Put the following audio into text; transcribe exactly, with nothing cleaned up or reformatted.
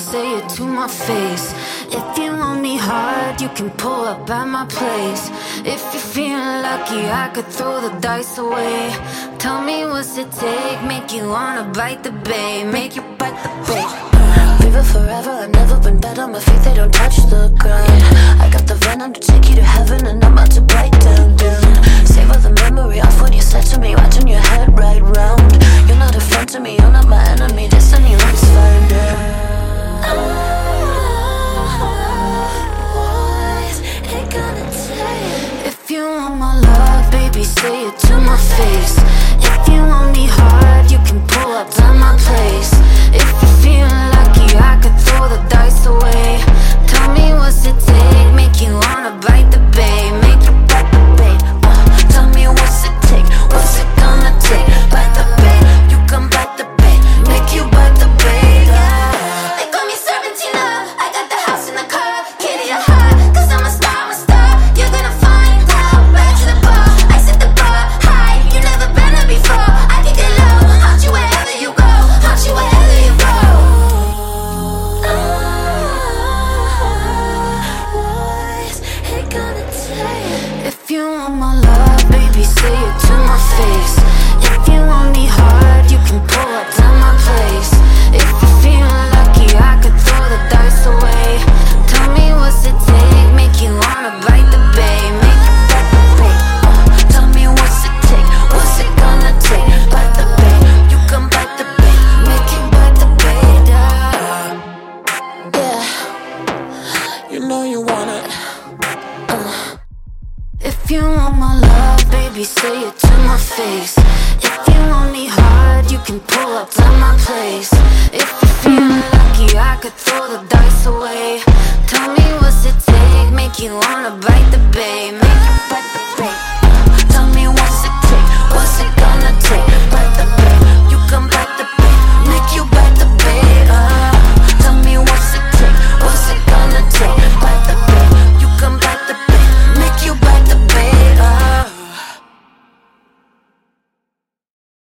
say it to my face. If you want me hard, you can pull up at my place. If you're feeling lucky, I could throw the dice away. Tell me what's it take, make you wanna bite the bait, make you bite the bait. Leave it forever, I've never been better. My feet, they don't touch the ground. I got the venom to take you to heaven, and I'm about to bite down, down. Save all the memory off what you said to me, watching your head right round. You're not a friend to me, you're not my enemy. Destiny, let's find out. What's it gonna take? If you want my love, baby, say it to my face. If you want me hard, you can pull up to my place. If you're feeling lucky, I could throw the dice away. Tell me what's it take, make you wanna bite the bait, make you bite the bait. uh, Tell me what's it take, what's it gonna take? Bite the bait, you can bite the bait, make you bite the bait. uh. They call me seventeen up, I got the house in the car, kitty a hot, cause I'm a star, I'm a star. You're gonna find out, back to the bar, I set the bar high, you never been there before. I can get low, haunt you wherever you go, haunt you wherever you go. What's it gonna take? If you want my love, baby, say it to my face. If you want me hard, you can pull up to my place. If you're feeling lucky, I could throw the dice away. Tell me what's it take, make you wanna bite the bait, make you bite the bait. uh, Tell me what's it take, what's it gonna take? Bite the bait, you can bite the bait, make you bite the bait. uh. Yeah, you know you want it. If you want my love, baby, say it to my face. If you want me hard, you can pull up to my place. If you're feeling lucky, I could throw the dice away. Tell me what's it take, make you wanna bite the bait, make you bite the bait.